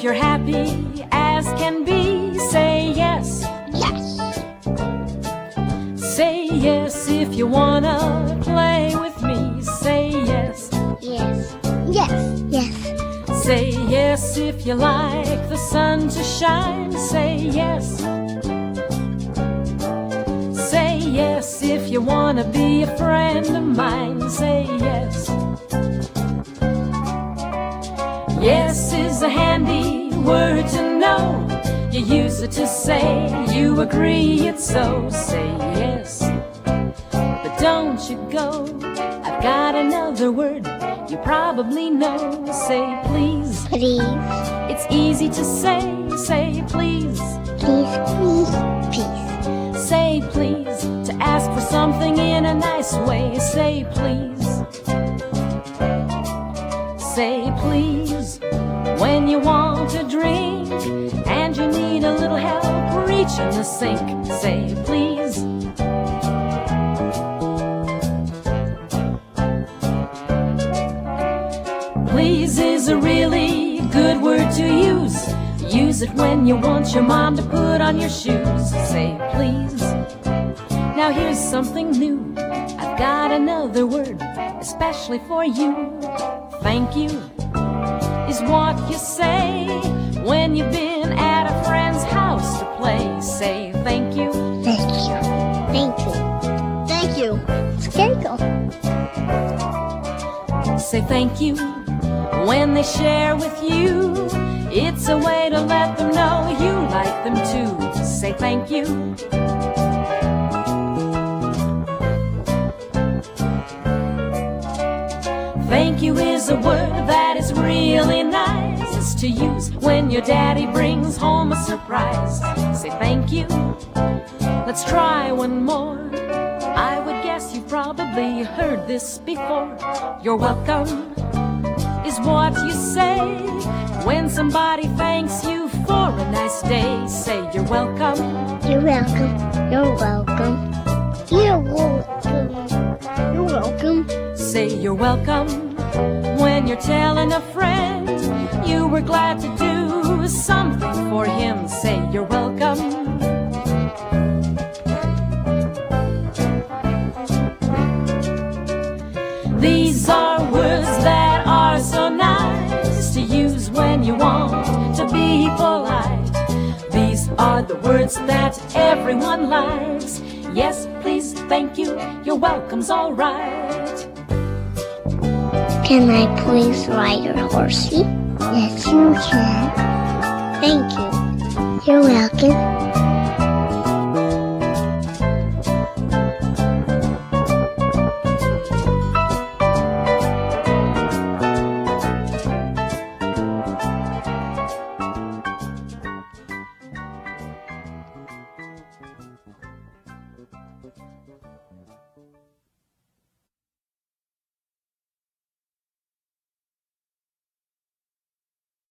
If you're happy as can be, say yes. Yes. Say yes if you wanna play with me. Say yes. Yes. Yes. Yes. Say yes if you like the sun to shine. Say yes. Say yes if you wanna be a friend of mine. Say yes. Yes is a handy word to know. You use it to say you agree it's so. Say yes, but don't you go. I've got another word you probably know. Say please. Please. It's easy to say. Say please. Please. Please. Please. Say please to ask for something in a nice way. Say please. Say please when you want a drink and you need a little help reaching the sink. Say please. Please is a really good word to use. Use it when you want your mom to put on your shoes. Say please. Now here's something new. I've got another word especially for you. Thank you is what you say when you've been at a friend's house to play. Say thank you. Thank you. Thank you. Thank you. Thank you. Say thank you when they share with you. It's a way to let them know you like them too. Say thank you. Thank you is a word that is really nice to use when your daddy brings home a surprise. Say thank you. Let's try one more. I would guess you've probably heard this before. You're welcome is what you say when somebody thanks you for a nice day. Say you're welcome. You're welcome. You're welcome. You're welcome. You're welcome. Say you're welcome when you're telling a friend you were glad to do something for him. Say you're welcome. These are words that are so nice to use when you want to be polite. These are the words that everyone likes. Yes, please, thank you, you're welcome's all right. Can I please ride your horsey? Yes, you can. Thank you. You're welcome.